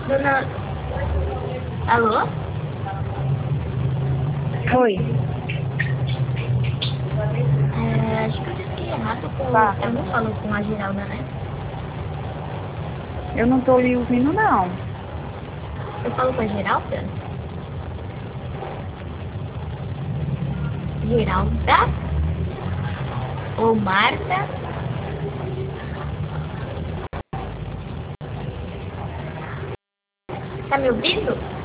Dona... Alô? Oi. Acho que eu disse errado com... Tá. Eu não falo com a Geralda, né? Eu não tô lhe ouvindo, não. Eu falo com a Geralda? Geralda? Ou Marta? Tá me ouvindo?